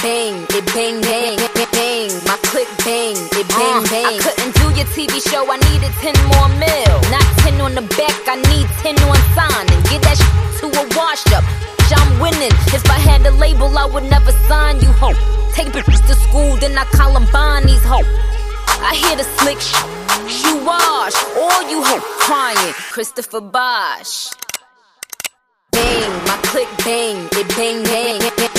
bang, it bang, bang, bang. My click bang, it bang, bang. I couldn't do your TV show, I needed 10 more mil. Not 10 on the back, I need 10 on signing. Get that to a wash up. I'm winning. If I had a label, I would never sign you, ho. Take bitches to school, then I Columbine these ho. I hear the slick you wash, all you ho crying. Christopher Bosh. Bang, my click bang, it bang, bang.